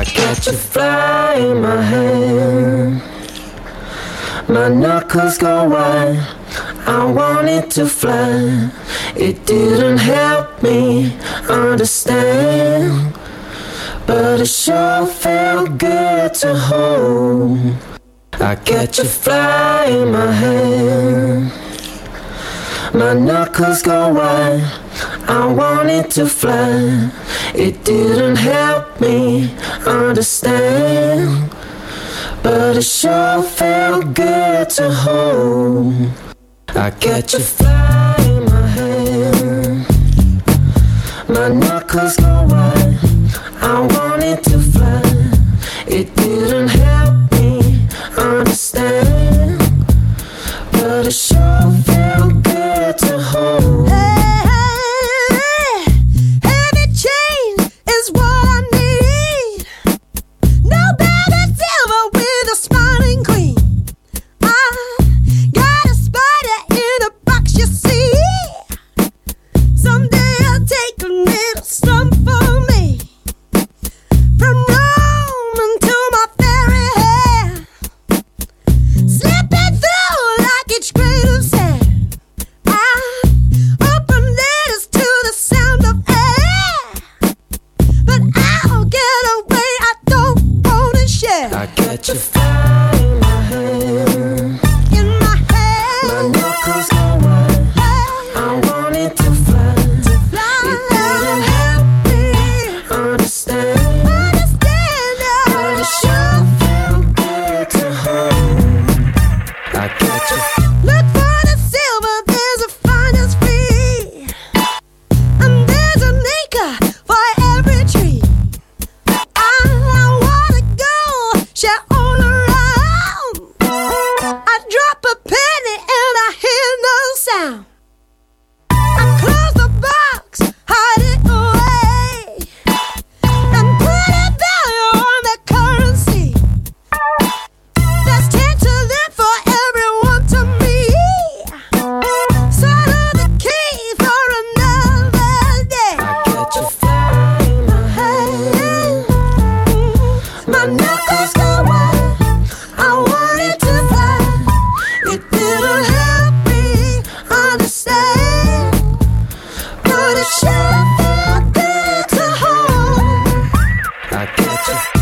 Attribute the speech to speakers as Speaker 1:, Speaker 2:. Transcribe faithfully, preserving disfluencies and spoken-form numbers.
Speaker 1: I got you fly in my hand. My knuckles go wide, I wanted to fly. It didn't help me understand, but it sure felt good to hold. I got you fly in my hand. My knuckles go wide, I wanted to fly. It didn't help me understand, but it sure felt good to hold. I got you fly in my hand. My knuckles go wide, I wanted to fly. It didn't help me understand, but it sure felt good to hold. I got you fly in my hand. In my hand. My knuckles go wide, I wanted to fly. To fly. It didn't help me understand, understand but it sure felt good to hold. I got you. Look for the silver, there's a finest free, and there's an acre for every tree. I close the box, hide it away, and put a value on the currency. There's ten to them for everyone to meet. Sort of the key for another day. I got you fly in my hand. My knuckles go wide, I wanted to fly. It didn't help me understand, but it sure felt good to hold. I got you.